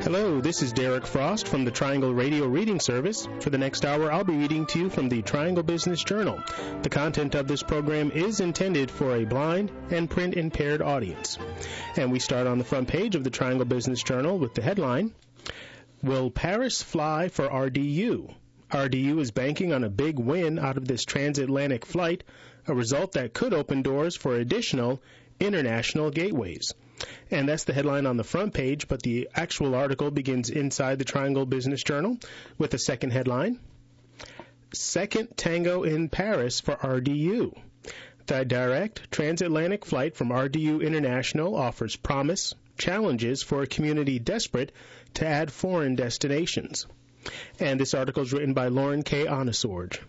Hello, this is Derek Frost from the Triangle Radio Reading Service. For the next hour, I'll be reading to you from the Triangle Business Journal. The content of this program is intended for a blind and print-impaired audience. And we start on the front page of the Triangle Business Journal with the headline, Will Paris Fly for RDU? RDU is banking on a big win out of this transatlantic flight, a result that could open doors for additional international gateways. And that's the headline on the front page, but the actual article begins inside the Triangle Business Journal with a second headline, Second Tango in Paris for RDU. The direct transatlantic flight from RDU International offers promise, challenges for a community desperate to add foreign destinations. And this article is written by Lauren K. Onesorge.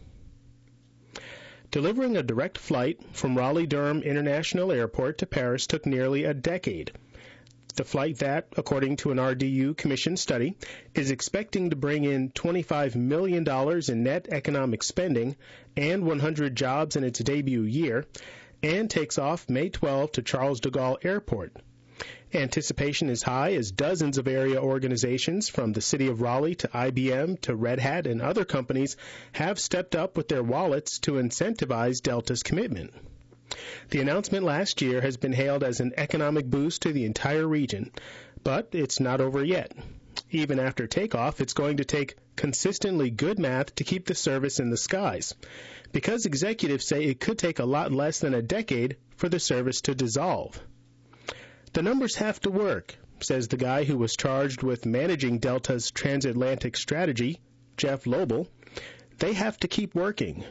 Delivering a direct flight from Raleigh-Durham International Airport to Paris took nearly a decade. The flight that, according to an RDU Commission study, is expecting to bring in $25 million in net economic spending and 100 jobs in its debut year, and takes off May 12 to Charles de Gaulle Airport. Anticipation is high as dozens of area organizations from the city of Raleigh to IBM to Red Hat and other companies have stepped up with their wallets to incentivize Delta's commitment. The announcement last year has been hailed as an economic boost to the entire region, but it's not over yet. Even after takeoff, it's going to take consistently good math to keep the service in the skies, because executives say it could take a lot less than a decade for the service to dissolve. The numbers have to work, says the guy who was charged with managing Delta's transatlantic strategy, Jeff Lobel. They have to keep working.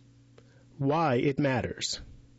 Why it matters.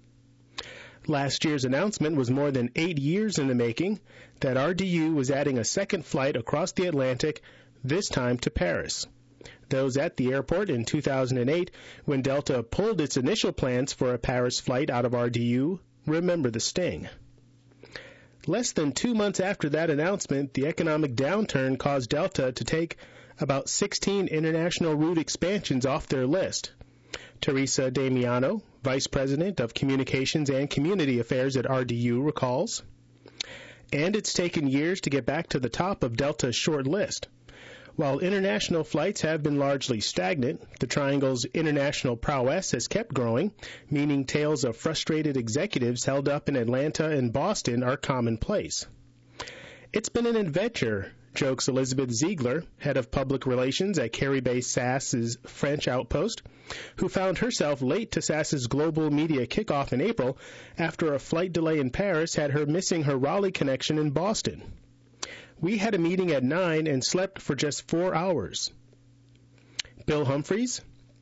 Last year's announcement was more than 8 years in the making that RDU was adding a second flight across the Atlantic, this time to Paris. Those at the airport in 2008, when Delta pulled its initial plans for a Paris flight out of RDU, remember the sting. Less than 2 months after that announcement, the economic downturn caused Delta to take about 16 international route expansions off their list. Teresa Damiano, Vice President of Communications and Community Affairs at RDU, recalls. And it's taken years to get back to the top of Delta's short list. While international flights have been largely stagnant, the Triangle's international prowess has kept growing, meaning tales of frustrated executives held up in Atlanta and Boston are commonplace. It's been an adventure, jokes Elizabeth Ziegler, head of public relations at Carrie-based SAS's French outpost, who found herself late to SAS's global media kickoff in April after a flight delay in Paris had her missing her Raleigh connection in Boston. We had a meeting at 9 and slept for just 4 hours. Bill Humphreys,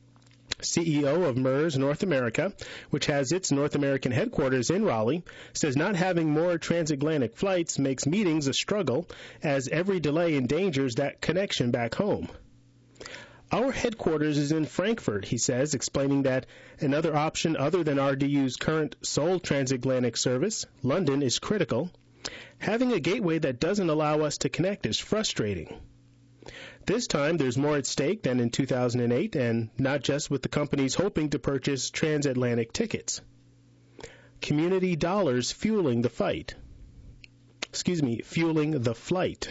CEO of MERS North America, which has its North American headquarters in Raleigh, says not having more transatlantic flights makes meetings a struggle as every delay endangers that connection back home. Our headquarters is in Frankfurt, he says, explaining that another option other than RDU's current sole transatlantic service, London, is critical. Having a gateway that doesn't allow us to connect is frustrating. This time, there's more at stake than in 2008, and not just with the companies hoping to purchase transatlantic tickets. Community dollars fueling the fight. Fueling the flight.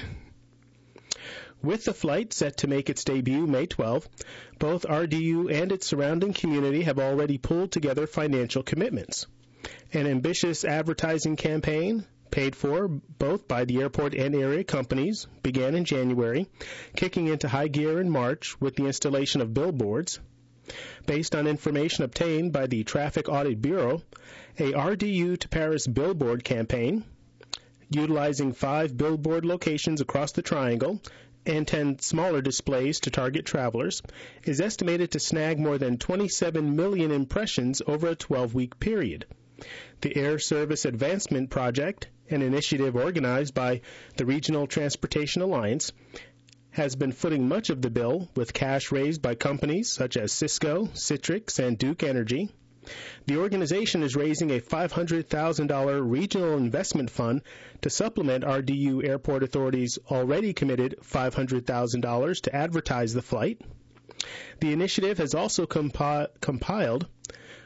With the flight set to make its debut May 12, both RDU and its surrounding community have already pulled together financial commitments. An ambitious advertising campaign, paid for both by the airport and area companies, began in January, kicking into high gear in March with the installation of billboards. Based on information obtained by the Traffic Audit Bureau, a RDU to Paris billboard campaign, utilizing 5 billboard locations across the Triangle and 10 smaller displays to target travelers, is estimated to snag more than 27 million impressions over a 12-week period. The Air Service Advancement Project, an initiative organized by the Regional Transportation Alliance, has been footing much of the bill with cash raised by companies such as Cisco, Citrix, and Duke Energy. The organization is raising a $500,000 regional investment fund to supplement RDU Airport Authority's already committed $500,000 to advertise the flight. The initiative has also compiled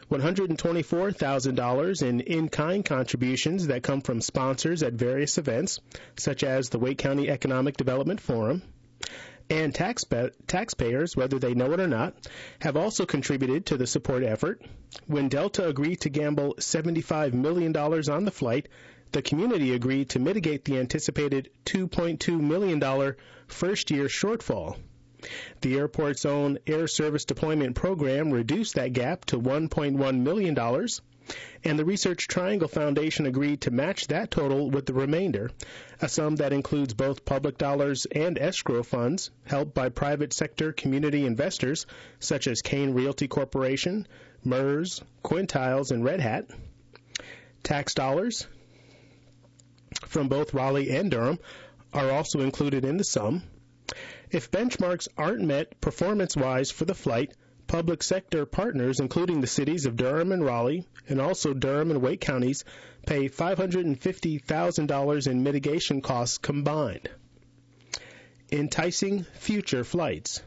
$124,000 in in-kind contributions that come from sponsors at various events, such as the Wake County Economic Development Forum. And taxpayers, whether they know it or not, have also contributed to the support effort. When Delta agreed to gamble $75 million on the flight, the community agreed to mitigate the anticipated $2.2 million first-year shortfall. The airport's own Air Service Deployment Program reduced that gap to $1.1 million, and the Research Triangle Foundation agreed to match that total with the remainder, a sum that includes both public dollars and escrow funds held by private sector community investors such as Kane Realty Corporation, MERS, Quintiles, and Red Hat. Tax dollars from both Raleigh and Durham are also included in the sum. If benchmarks aren't met performance-wise for the flight, public sector partners, including the cities of Durham and Raleigh, and also Durham and Wake counties, pay $550,000 in mitigation costs combined. Enticing future flights.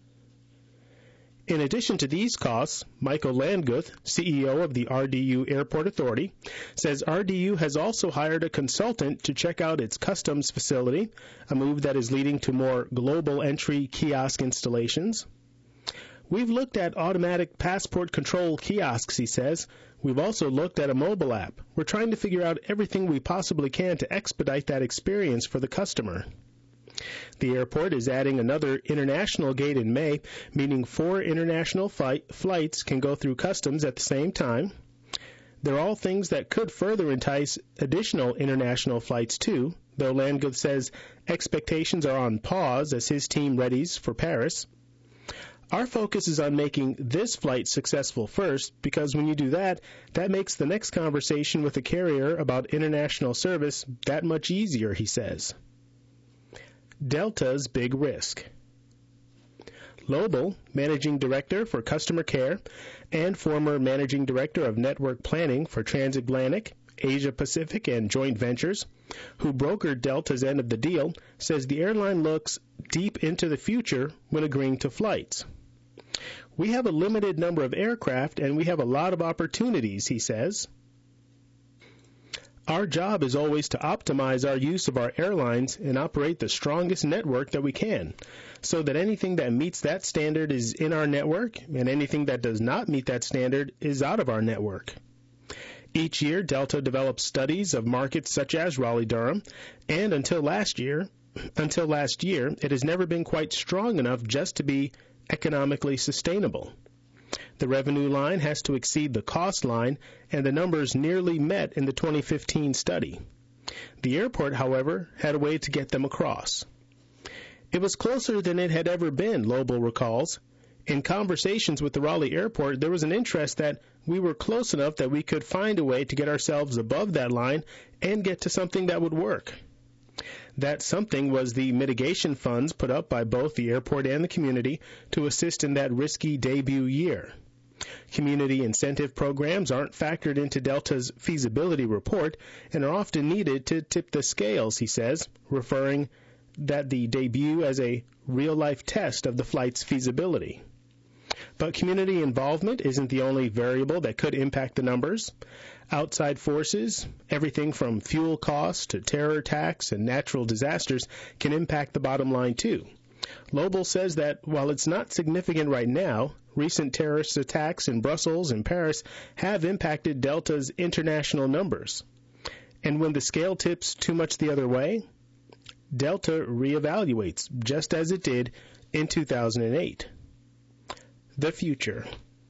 In addition to these costs, Michael Landguth, CEO of the RDU Airport Authority, says RDU has also hired a consultant to check out its customs facility, a move that is leading to more global entry kiosk installations. We've looked at automatic passport control kiosks, he says. We've also looked at a mobile app. We're trying to figure out everything we possibly can to expedite that experience for the customer. The airport is adding another international gate in May, meaning 4 international flights can go through customs at the same time. They're all things that could further entice additional international flights too, though Landguth says expectations are on pause as his team readies for Paris. Our focus is on making this flight successful first, because when you do that, that makes the next conversation with the carrier about international service that much easier, he says. Delta's big risk. Lobel, Managing Director for Customer Care and former Managing Director of Network Planning for Transatlantic, Asia Pacific, and Joint Ventures, who brokered Delta's end of the deal, says the airline looks deep into the future when agreeing to flights. We have a limited number of aircraft and we have a lot of opportunities, he says. Our job is always to optimize our use of our airlines and operate the strongest network that we can, so that anything that meets that standard is in our network and anything that does not meet that standard is out of our network. Each year, Delta develops studies of markets such as Raleigh-Durham, and until last year, it has never been quite strong enough just to be economically sustainable. The revenue line has to exceed the cost line, and the numbers nearly met in the 2015 study. The airport, however, had a way to get them across. It was closer than it had ever been, Lobel recalls. In conversations with the Raleigh airport, there was an interest that we were close enough that we could find a way to get ourselves above that line and get to something that would work. That something was the mitigation funds put up by both the airport and the community to assist in that risky debut year. Community incentive programs aren't factored into Delta's feasibility report and are often needed to tip the scales, he says, referring that the debut as a real-life test of the flight's feasibility. But community involvement isn't the only variable that could impact the numbers. Outside forces, everything from fuel costs to terror attacks and natural disasters, can impact the bottom line too. Lobel says that while it's not significant right now, recent terrorist attacks in Brussels and Paris have impacted Delta's international numbers. And when the scale tips too much the other way, Delta reevaluates, just as it did in 2008. The future.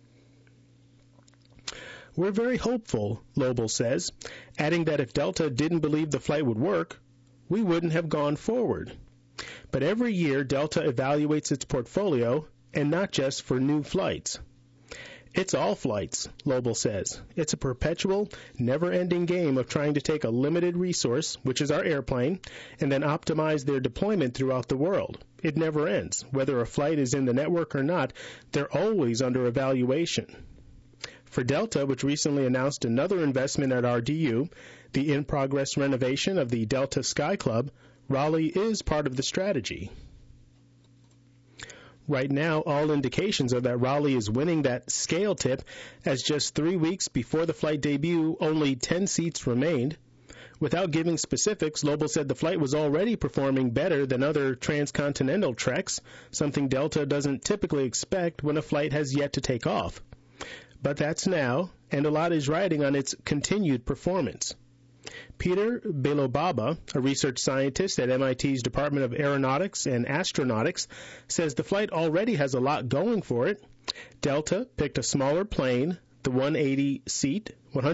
We're very hopeful, Lobel says, adding that if Delta didn't believe the flight would work, we wouldn't have gone forward. But every year, Delta evaluates its portfolio, and not just for new flights. It's all flights, Lobel says. It's a perpetual, never-ending game of trying to take a limited resource, which is our airplane, and then optimize their deployment throughout the world. It never ends. Whether a flight is in the network or not, they're always under evaluation. For Delta, which recently announced another investment at RDU, the in-progress renovation of the Delta Sky Club, Raleigh is part of the strategy. Right now, all indications are that Raleigh is winning that scale tip, as just 3 weeks before the flight debut, only 10 seats remained. Without giving specifics, Lobel said the flight was already performing better than other transcontinental treks, something Delta doesn't typically expect when a flight has yet to take off. But that's now, and a lot is riding on its continued performance. Peter Belobaba, a research scientist at MIT's Department of Aeronautics and Astronautics, says the flight already has a lot going for it. Delta picked a smaller plane, the 180-seat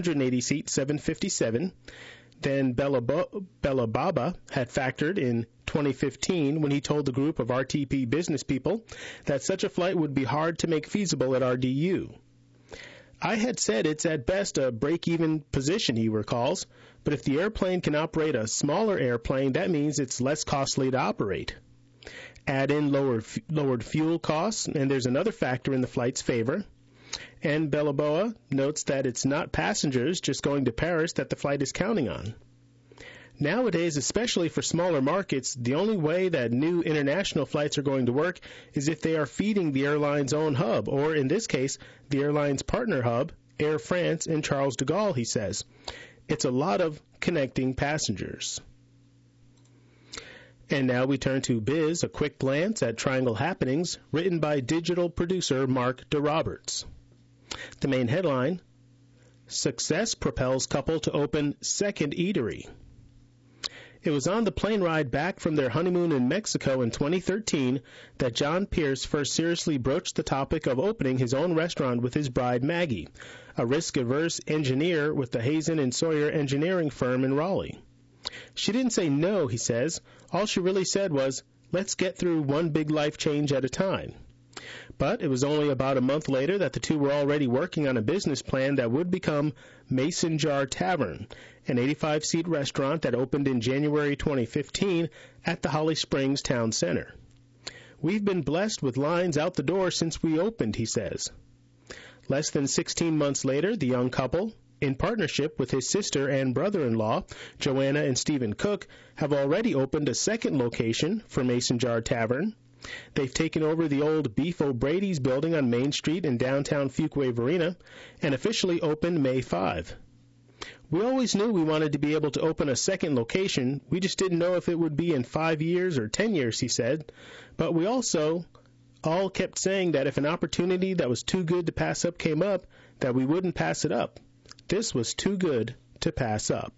757, than Belobaba had factored in 2015 when he told the group of RTP business people that such a flight would be hard to make feasible at RDU. I had said it's at best a break-even position, he recalls, but if the airplane can operate a smaller airplane, that means it's less costly to operate. Add in lowered fuel costs, and there's another factor in the flight's favor. And Beloboa notes that it's not passengers just going to Paris that the flight is counting on. Nowadays, especially for smaller markets, the only way that new international flights are going to work is if they are feeding the airline's own hub, or in this case, the airline's partner hub, Air France and Charles de Gaulle, he says. It's a lot of connecting passengers. And now we turn to Biz, a quick glance at Triangle Happenings, written by digital producer Mark DeRoberts. The main headline, Success propels couple to open second eatery. It was on the plane ride back from their honeymoon in Mexico in 2013 that John Pierce first seriously broached the topic of opening his own restaurant with his bride Maggie, a risk-averse engineer with the Hazen and Sawyer engineering firm in Raleigh. She didn't say no, he says. All she really said was, let's get through one big life change at a time. But it was only about a month later that the two were already working on a business plan that would become Mason Jar Tavern, an 85-seat restaurant that opened in January 2015 at the Holly Springs Town Center. We've been blessed with lines out the door since we opened, he says. Less than 16 months later, the young couple, in partnership with his sister and brother-in-law, Joanna and Stephen Cook, have already opened a second location for Mason Jar Tavern. They've taken over the old Beef O'Brady's building on Main Street in downtown Fuquay-Varina and officially opened May 5. We always knew we wanted to be able to open a second location. We just didn't know if it would be in 5 years or 10 years, he said. But we also all kept saying that if an opportunity that was too good to pass up came up, that we wouldn't pass it up. This was too good to pass up.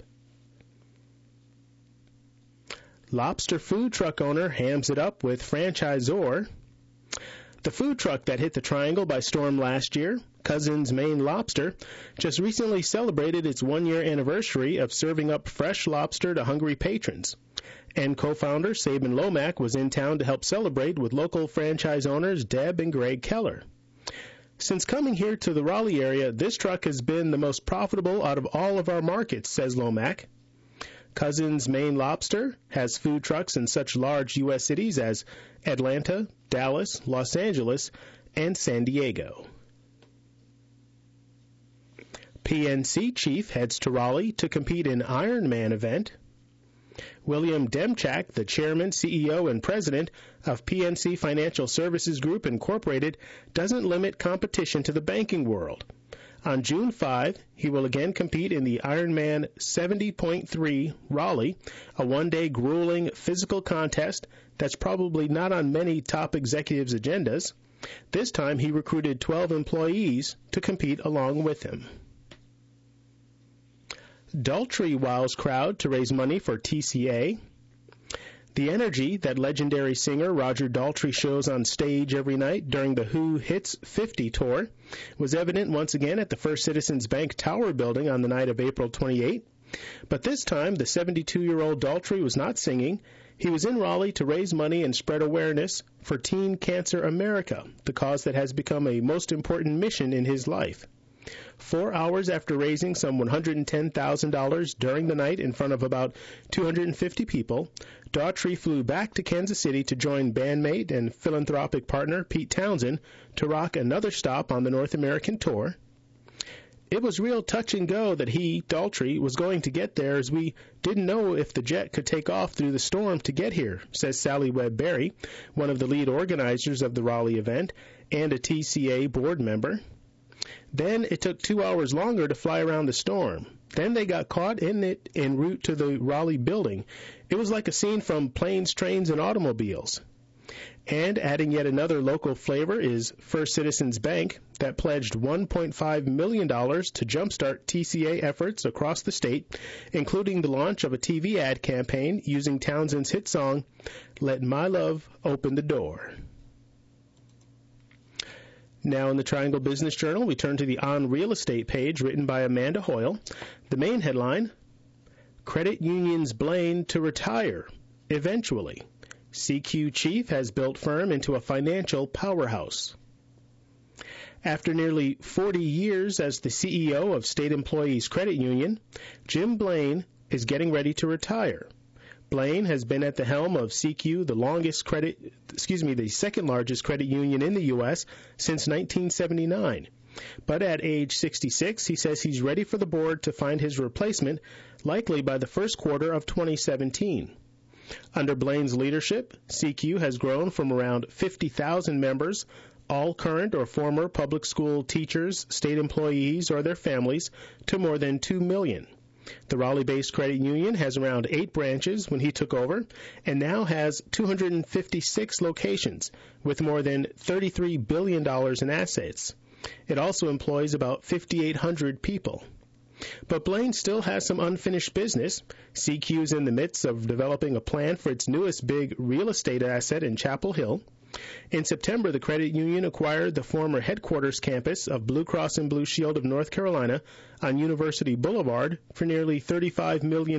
Lobster food truck owner hams it up with franchisor. The food truck that hit the Triangle by storm last year, Cousins Maine Lobster, just recently celebrated its one-year anniversary of serving up fresh lobster to hungry patrons. And co-founder Sabin Lomack was in town to help celebrate with local franchise owners Deb and Greg Keller. Since coming here to the Raleigh area, this truck has been the most profitable out of all of our markets, says Lomack. Cousins Maine Lobster has food trucks in such large U.S. cities as Atlanta, Dallas, Los Angeles, and San Diego. PNC chief heads to Raleigh to compete in Ironman event. William Demchak, the chairman, CEO, and president of PNC Financial Services Group, Incorporated, doesn't limit competition to the banking world. On June 5, he will again compete in the Ironman 70.3 Raleigh, a one-day grueling physical contest that's probably not on many top executives' agendas. This time he recruited 12 employees to compete along with him. Daltrey wows crowd to raise money for TCA. The energy that legendary singer Roger Daltrey shows on stage every night during the Who Hits 50 tour was evident once again at the First Citizens Bank Tower building on the night of April 28. But this time, the 72-year-old Daltrey was not singing. He was in Raleigh to raise money and spread awareness for Teen Cancer America, the cause that has become a most important mission in his life. 4 hours after raising some $110,000 during the night in front of about 250 people, Daughtry flew back to Kansas City to join bandmate and philanthropic partner Pete Townsend to rock another stop on the North American tour. It was real touch and go that he, Daltrey, was going to get there, as we didn't know if the jet could take off through the storm to get here, says Sally Webb Berry, one of the lead organizers of the Raleigh event and a TCA board member. Then it took 2 hours longer to fly around the storm. Then they got caught in it en route to the Raleigh building. It was like a scene from Planes, Trains, and Automobiles. And adding yet another local flavor is First Citizens Bank that pledged $1.5 million to jumpstart TCA efforts across the state, including the launch of a TV ad campaign using Townsend's hit song, Let My Love Open the Door. Now in the Triangle Business Journal, we turn to the On Real Estate page written by Amanda Hoyle. The main headline, Credit Unions Blaine to retire, eventually. CQ chief has built firm into a financial powerhouse. After nearly 40 years as the CEO of State Employees Credit Union, Jim Blaine is getting ready to retire. Blaine has been at the helm of CQ, the second largest credit union in the U.S. since 1979. But at age 66, he says he's ready for the board to find his replacement, likely by the first quarter of 2017. Under Blaine's leadership, CQ has grown from around 50,000 members, all current or former public school teachers, state employees, or their families, to more than 2 million. The Raleigh-based credit union has around 8 branches when he took over, and now has 256 locations with more than $33 billion in assets. It also employs about 5,800 people. But Blaine still has some unfinished business. CQ's in the midst of developing a plan for its newest big real estate asset in Chapel Hill. In September, the credit union acquired the former headquarters campus of Blue Cross and Blue Shield of North Carolina on University Boulevard for nearly $35 million.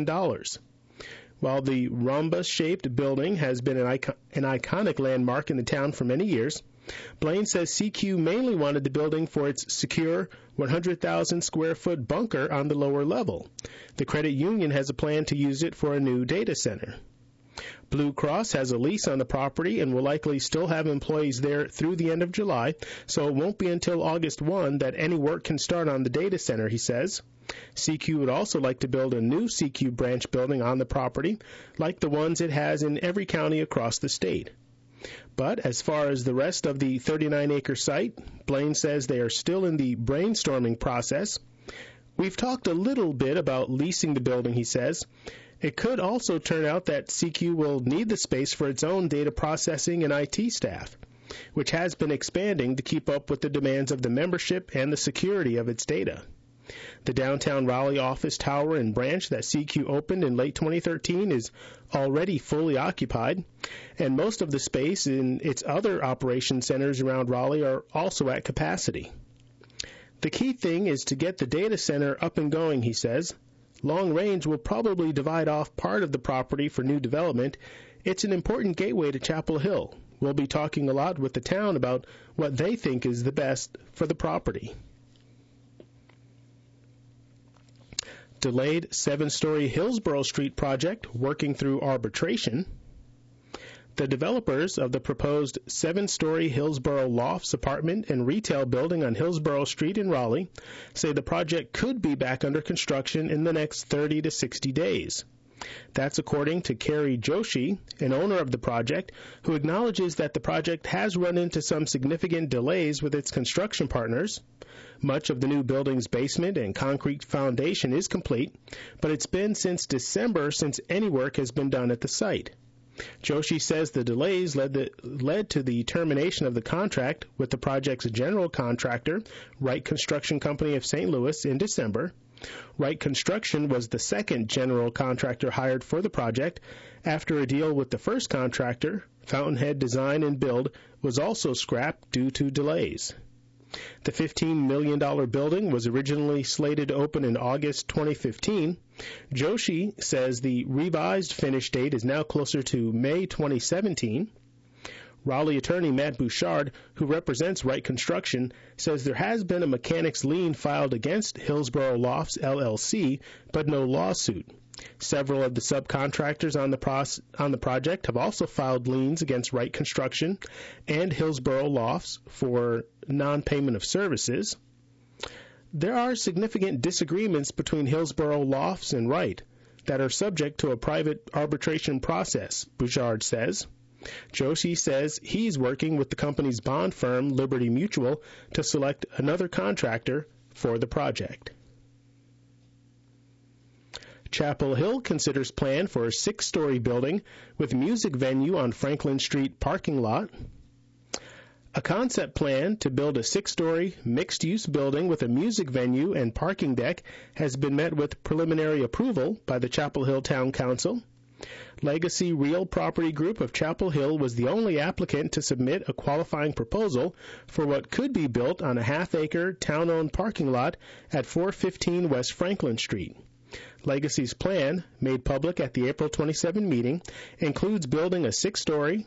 While the rhombus-shaped building has been an iconic landmark in the town for many years, Blaine says CQ mainly wanted the building for its secure 100,000-square-foot bunker on the lower level. The credit union has a plan to use it for a new data center. Blue Cross has a lease on the property and will likely still have employees there through the end of July, so it won't be until August 1 that any work can start on the data center, he says. CQ would also like to build a new CQ branch building on the property, like the ones it has in every county across the state. But as far as the rest of the 39-acre site, Blaine says they are still in the brainstorming process. We've talked a little bit about leasing the building, he says. It could also turn out that CQ will need the space for its own data processing and IT staff, which has been expanding to keep up with the demands of the membership and the security of its data. The downtown Raleigh office tower and branch that CQ opened in late 2013 is already fully occupied, and most of the space in its other operation centers around Raleigh are also at capacity. The key thing is to get the data center up and going, he says. Long Range will probably divide off part of the property for new development. It's an important gateway to Chapel Hill. We'll be talking a lot with the town about what they think is the best for the property. Delayed 7-story Hillsborough Street project working through arbitration. The developers of the proposed 7-story Hillsborough Lofts apartment and retail building on Hillsborough Street in Raleigh say the project could be back under construction in the next 30 to 60 days. That's according to Kerry Joshi, an owner of the project, who acknowledges that the project has run into some significant delays with its construction partners. Much of the new building's basement and concrete foundation is complete, but it's been since December since any work has been done at the site. Joshi says the delays led to the termination of the contract with the project's general contractor, Wright Construction Company of St. Louis, in December. Wright Construction was the second general contractor hired for the project after a deal with the first contractor, Fountainhead Design and Build, was also scrapped due to delays. The $15 million building was originally slated to open in August 2015. Joshi says the revised finish date is now closer to May 2017. Raleigh attorney Matt Bouchard, who represents Wright Construction, says there has been a mechanics lien filed against Hillsborough Lofts LLC, but no lawsuit. Several of the subcontractors on the project have also filed liens against Wright Construction and Hillsborough Lofts for non-payment of services. There are significant disagreements between Hillsborough Lofts and Wright that are subject to a private arbitration process, Bouchard says. Joshi says he's working with the company's bond firm, Liberty Mutual, to select another contractor for the project. Chapel Hill considers plan for a 6-story building with music venue on Franklin Street parking lot. A concept plan to build a 6-story mixed-use building with a music venue and parking deck has been met with preliminary approval by the Chapel Hill Town Council. Legacy Real Property Group of Chapel Hill was the only applicant to submit a qualifying proposal for what could be built on a half-acre town-owned parking lot at 415 West Franklin Street. Legacy's plan, made public at the April 27 meeting, includes building a 6-story,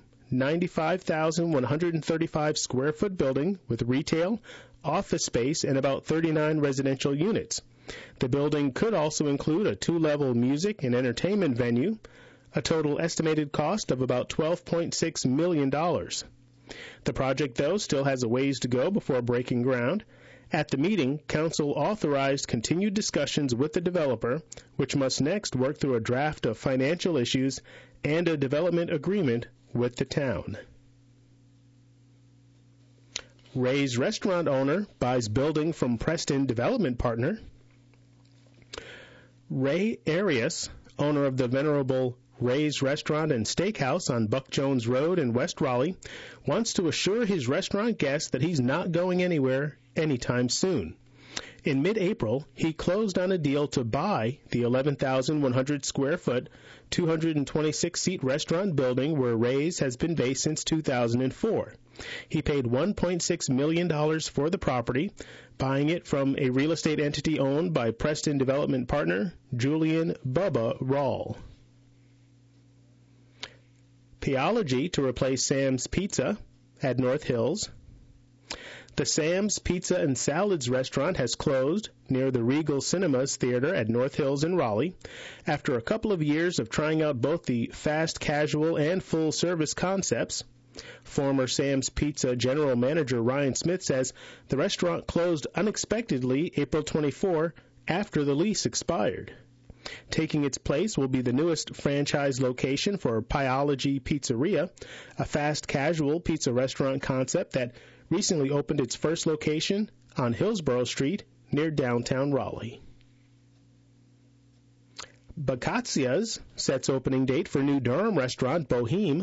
95,135 square foot building with retail, office space, and about 39 residential units. The building could also include a 2-level music and entertainment venue, a total estimated cost of about $12.6 million. The project, though, still has a ways to go before breaking ground. At the meeting, Council authorized continued discussions with the developer, which must next work through a draft of financial issues and a development agreement with the town. Ray's restaurant owner buys building from Preston Development Partner. Ray Arias, owner of the venerable Ray's Restaurant and Steakhouse on Buck Jones Road in West Raleigh, wants to assure his restaurant guests that he's not going anywhere anytime soon. In mid-April, he closed on a deal to buy the 11,100 square foot, 226-seat restaurant building where Ray's has been based since 2004. He paid $1.6 million for the property, buying it from a real estate entity owned by Preston Development Partner Julian Bubba Rawl. Peology to replace Sam's Pizza at North Hills. The Sam's Pizza and Salads restaurant has closed near the Regal Cinemas Theater at North Hills in Raleigh after a couple of years of trying out both the fast casual and full service concepts. Former Sam's Pizza general manager Ryan Smith says the restaurant closed unexpectedly April 24 after the lease expired. Taking its place will be the newest franchise location for Peology Pizzeria, a fast casual pizza restaurant concept that recently opened its first location on Hillsborough Street near downtown Raleigh. Baccazia's sets opening date for new Durham restaurant Boheme.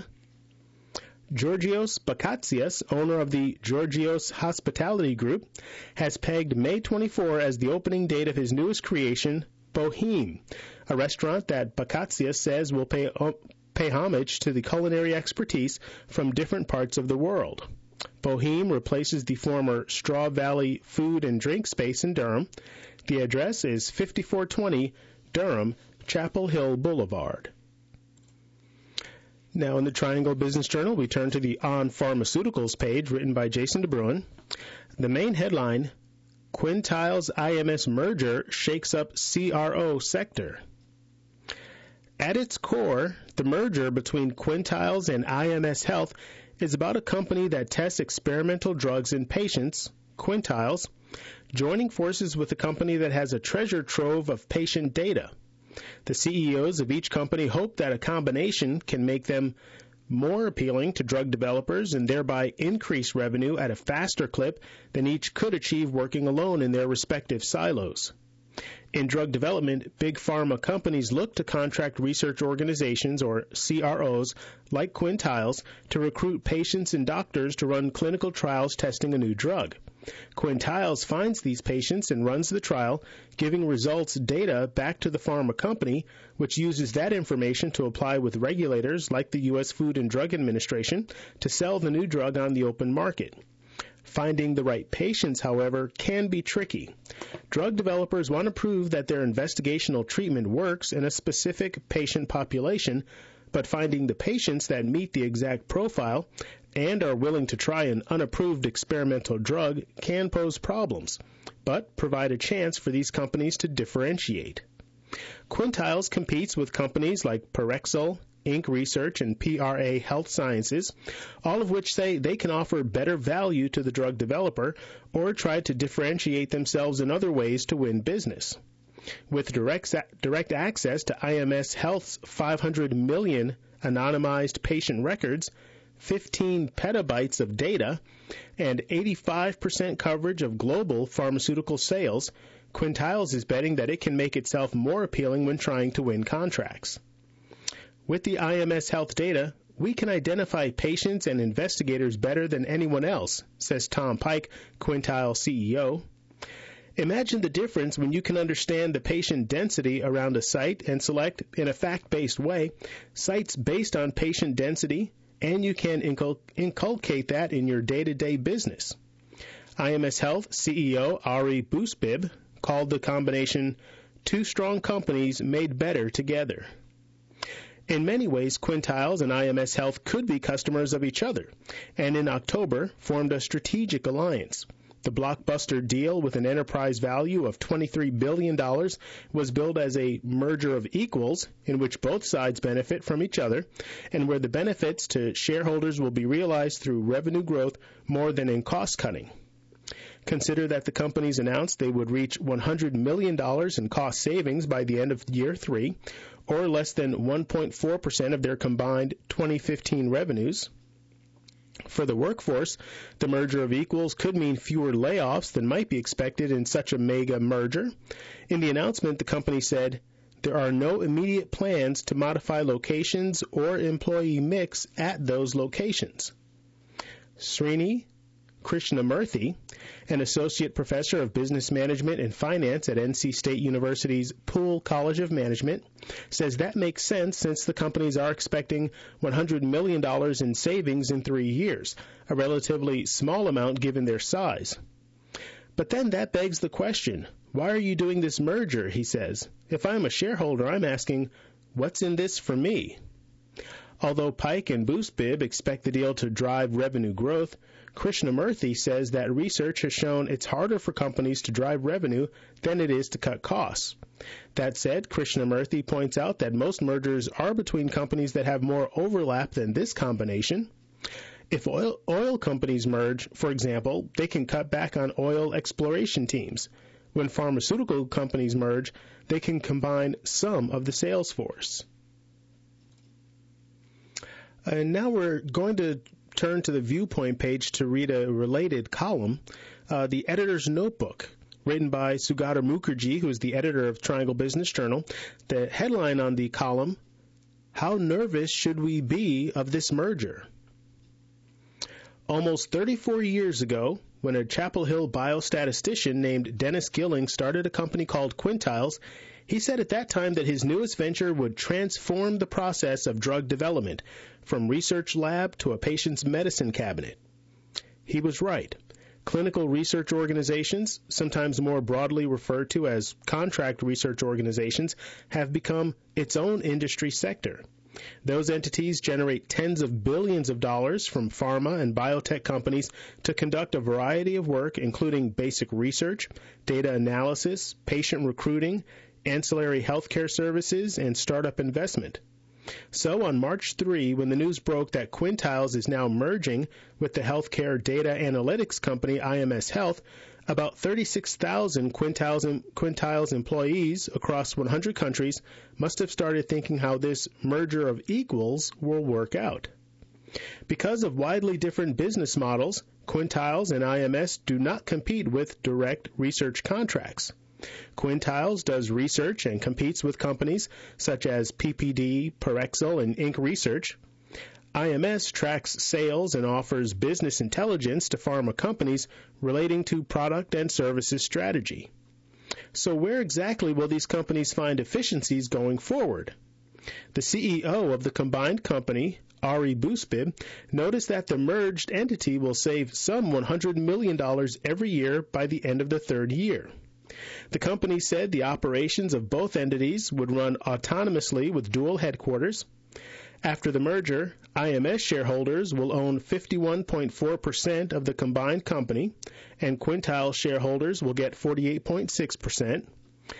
Georgios Baccazias, owner of the Georgios Hospitality Group, has pegged May 24 as the opening date of his newest creation, Boheme, a restaurant that Baccazias says will pay homage to the culinary expertise from different parts of the world. Boheme replaces the former Straw Valley Food and Drink space in Durham. The address is 5420 Durham, Chapel Hill Boulevard. Now in the Triangle Business Journal, we turn to the On Pharmaceuticals page written by Jason DeBruin. The main headline, Quintiles IMS merger shakes up CRO sector. At its core, the merger between Quintiles and IMS Health is about a company that tests experimental drugs in patients, Quintiles, joining forces with a company that has a treasure trove of patient data. The CEOs of each company hope that a combination can make them more appealing to drug developers and thereby increase revenue at a faster clip than each could achieve working alone in their respective silos. In drug development, big pharma companies look to contract research organizations, or CROs, like Quintiles, to recruit patients and doctors to run clinical trials testing a new drug. Quintiles finds these patients and runs the trial, giving results data back to the pharma company, which uses that information to apply with regulators like the U.S. Food and Drug Administration to sell the new drug on the open market. Finding the right patients, however, can be tricky. Drug developers want to prove that their investigational treatment works in a specific patient population, but finding the patients that meet the exact profile and are willing to try an unapproved experimental drug can pose problems, but provide a chance for these companies to differentiate. Quintiles competes with companies like Parexel, Inc. Research, and PRA Health Sciences, all of which say they can offer better value to the drug developer or try to differentiate themselves in other ways to win business. With direct access to IMS Health's 500 million anonymized patient records, 15 petabytes of data, and 85% coverage of global pharmaceutical sales, Quintiles is betting that it can make itself more appealing when trying to win contracts. With the IMS Health data, we can identify patients and investigators better than anyone else, says Tom Pike, Quintiles CEO. Imagine the difference when you can understand the patient density around a site and select, in a fact-based way, sites based on patient density, and you can inculcate that in your day-to-day business. IMS Health CEO Ari Bousbib called the combination two strong companies made better together. In many ways, Quintiles and IMS Health could be customers of each other, and in October formed a strategic alliance. The blockbuster deal with an enterprise value of $23 billion was billed as a merger of equals in which both sides benefit from each other and where the benefits to shareholders will be realized through revenue growth more than in cost cutting. Consider that the companies announced they would reach $100 million in cost savings by the end of year 3, or less than 1.4% of their combined 2015 revenues. For the workforce, the merger of equals could mean fewer layoffs than might be expected in such a mega merger. In the announcement, the company said, there are no immediate plans to modify locations or employee mix at those locations. Srini Krishnamurthy, an associate professor of business management and finance at NC State University's Poole College of Management, says that makes sense since the companies are expecting $100 million in savings in 3 years, a relatively small amount given their size. But then that begs the question, why are you doing this merger, he says. If I'm a shareholder, I'm asking, what's in this for me? Although Pike and Bousbib expect the deal to drive revenue growth, Krishnamurthy says that research has shown it's harder for companies to drive revenue than it is to cut costs. That said, Krishnamurthy points out that most mergers are between companies that have more overlap than this combination. If oil companies merge, for example, they can cut back on oil exploration teams. When pharmaceutical companies merge, they can combine some of the sales force. And now we're going to turn to the Viewpoint page to read a related column, The Editor's Notebook, written by Sugata Mukherjee, who is the editor of Triangle Business Journal. The headline on the column, How Nervous Should We Be of This Merger? Almost 34 years ago, when a Chapel Hill biostatistician named Dennis Gilling started a company called Quintiles, he said at that time that his newest venture would transform the process of drug development, from research lab to a patient's medicine cabinet. He was right. Clinical research organizations, sometimes more broadly referred to as contract research organizations, have become its own industry sector. Those entities generate tens of billions of dollars from pharma and biotech companies to conduct a variety of work, including basic research, data analysis, patient recruiting, ancillary healthcare services, and startup investment. So on March 3, when the news broke that Quintiles is now merging with the healthcare data analytics company IMS Health, about 36,000 Quintiles employees across 100 countries must have started thinking how this merger of equals will work out. Because of widely different business models, Quintiles and IMS do not compete with direct research contracts. Quintiles does research and competes with companies such as PPD, Parexel, and Inc. Research. IMS tracks sales and offers business intelligence to pharma companies relating to product and services strategy. So where exactly will these companies find efficiencies going forward? The CEO of the combined company, Ari Bousbib, noticed that the merged entity will save some $100 million every year by the end of the 3rd year. The company said the operations of both entities would run autonomously with dual headquarters. After the merger, IMS shareholders will own 51.4% of the combined company, and Quintiles shareholders will get 48.6%.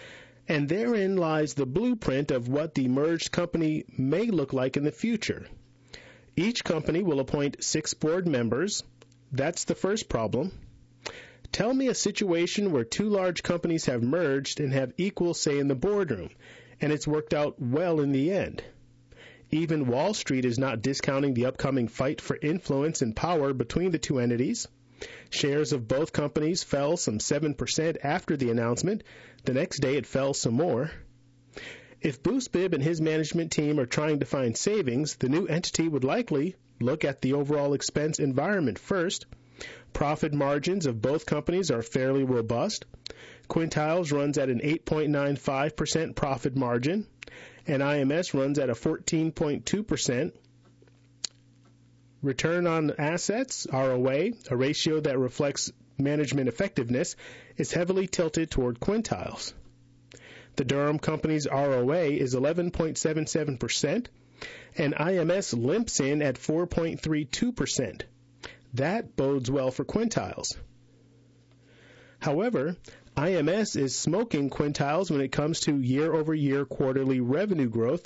and therein lies the blueprint of what the merged company may look like in the future. Each company will appoint 6 board members. That's the first problem. Tell me a situation where 2 large companies have merged and have equal say in the boardroom, and it's worked out well in the end. Even Wall Street is not discounting the upcoming fight for influence and power between the 2 entities. Shares of both companies fell some 7% after the announcement. The next day it fell some more. If Bousbib and his management team are trying to find savings, the new entity would likely look at the overall expense environment first. Profit margins of both companies are fairly robust. Quintiles runs at an 8.95% profit margin, and IMS runs at a 14.2%. Return on assets, ROA, a ratio that reflects management effectiveness, is heavily tilted toward Quintiles. The Durham company's ROA is 11.77%, and IMS limps in at 4.32%. That bodes well for Quintiles. However, IMS is smoking Quintiles when it comes to year-over-year quarterly revenue growth,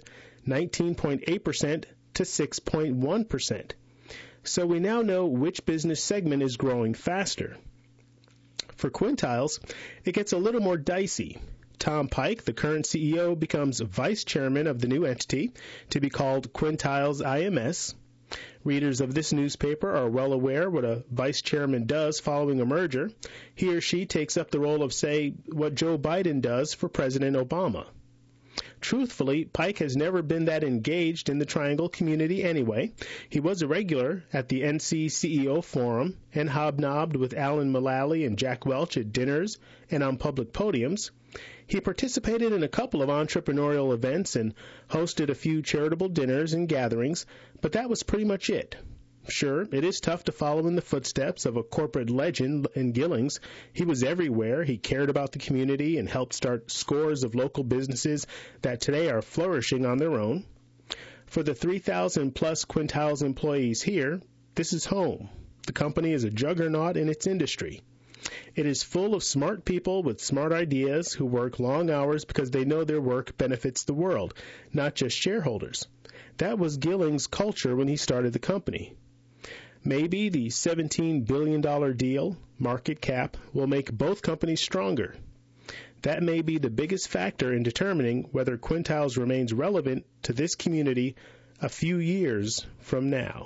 19.8% to 6.1%. So we now know which business segment is growing faster. For Quintiles, it gets a little more dicey. Tom Pike, the current CEO, becomes vice chairman of the new entity to be called Quintiles IMS. Readers of this newspaper are well aware what a vice chairman does following a merger. He or she takes up the role of, say, what Joe Biden does for President Obama. Truthfully, Pike has never been that engaged in the Triangle community anyway. He was a regular at the NC CEO Forum and hobnobbed with Alan Mulally and Jack Welch at dinners and on public podiums. He participated in a couple of entrepreneurial events and hosted a few charitable dinners and gatherings, but that was pretty much it. Sure, it is tough to follow in the footsteps of a corporate legend in Gillings. He was everywhere. He cared about the community and helped start scores of local businesses that today are flourishing on their own. For the 3,000-plus Quintiles employees here, this is home. The company is a juggernaut in its industry. It is full of smart people with smart ideas who work long hours because they know their work benefits the world, not just shareholders. That was Gillings' culture when he started the company. Maybe the $17 billion deal, market cap, will make both companies stronger. That may be the biggest factor in determining whether Quintiles remains relevant to this community a few years from now.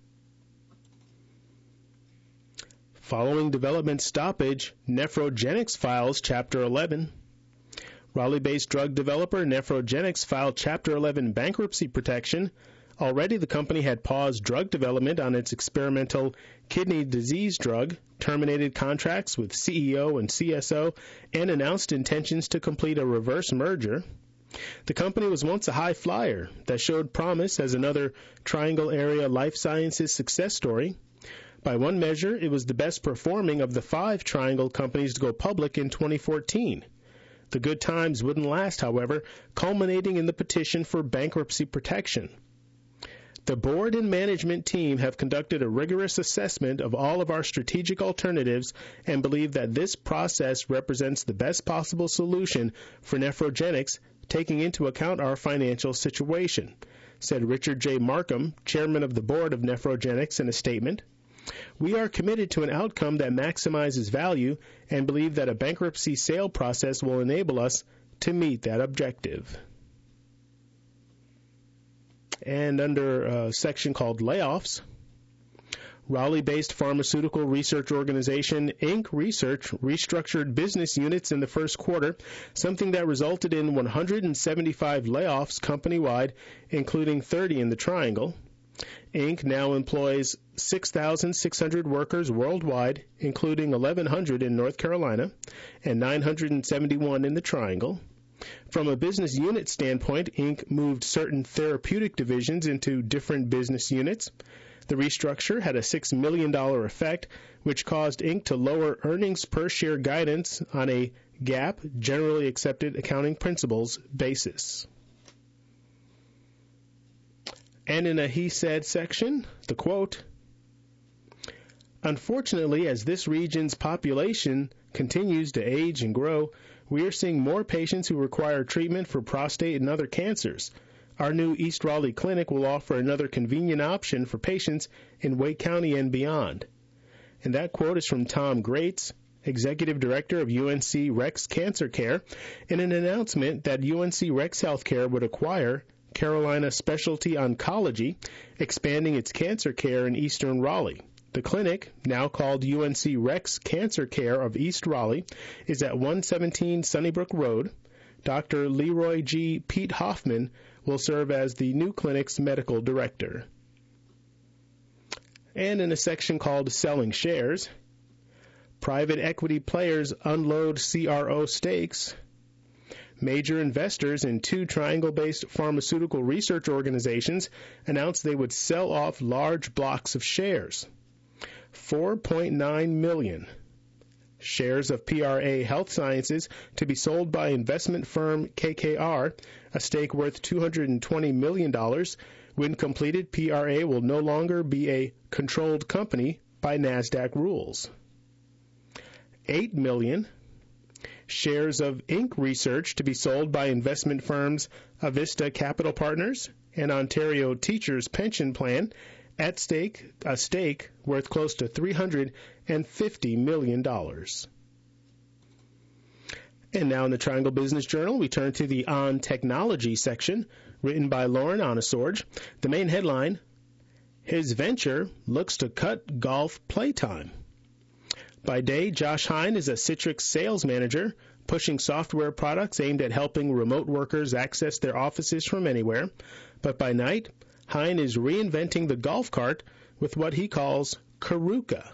Following development stoppage, Nephrogenics files Chapter 11. Raleigh-based drug developer Nephrogenics filed Chapter 11 bankruptcy protection. Already the company had paused drug development on its experimental kidney disease drug, terminated contracts with CEO and CSO, and announced intentions to complete a reverse merger. The company was once a high flyer that showed promise as another Triangle area life sciences success story. By one measure, it was the best performing of the 5 Triangle companies to go public in 2014. The good times wouldn't last, however, culminating in the petition for bankruptcy protection. The board and management team have conducted a rigorous assessment of all of our strategic alternatives and believe that this process represents the best possible solution for Nephrogenics, taking into account our financial situation, said Richard J. Markham, chairman of the board of Nephrogenics, in a statement. We are committed to an outcome that maximizes value and believe that a bankruptcy sale process will enable us to meet that objective. And under a section called Layoffs, Raleigh-based pharmaceutical research organization Inc. Research restructured business units in the first quarter, something that resulted in 175 layoffs company-wide, including 30 in the Triangle. Inc. now employs 6,600 workers worldwide, including 1,100 in North Carolina and 971 in the Triangle. From a business unit standpoint, Inc. moved certain therapeutic divisions into different business units. The restructure had a $6 million effect, which caused Inc. to lower earnings per share guidance on a GAAP, generally accepted accounting principles, basis. And in a he said section, the quote, "Unfortunately, as this region's population continues to age and grow, We are seeing more patients who require treatment for prostate and other cancers. Our new East Raleigh clinic will offer another convenient option for patients in Wake County and beyond. And that quote is from Tom Grates, Executive Director of UNC Rex Cancer Care, in an announcement that UNC Rex Healthcare would acquire Carolina Specialty Oncology, expanding its cancer care in eastern Raleigh. The clinic, now called UNC Rex Cancer Care of East Raleigh, is at 117 Sunnybrook Road. Dr. Leroy G. Pete Hoffman will serve as the new clinic's medical director. And in a section called Selling Shares, private equity players unload CRO stakes. Major investors in two Triangle-based pharmaceutical research organizations announced they would sell off large blocks of shares. 4.9 million shares of PRA Health Sciences to be sold by investment firm KKR, a stake worth $220 million. When completed, PRA will no longer be a controlled company by NASDAQ rules. 8 million shares of Inc. Research to be sold by investment firms Avista Capital Partners and Ontario Teachers Pension Plan, at stake, a stake worth close to $350 million. And now in the Triangle Business Journal, we turn to the On Technology section, written by Lauren Onesorge. The main headline, his venture looks to cut golf playtime. By day, Josh Hine is a Citrix sales manager, pushing software products aimed at helping remote workers access their offices from anywhere. But by night, Hine is reinventing the golf cart with what he calls Karuka.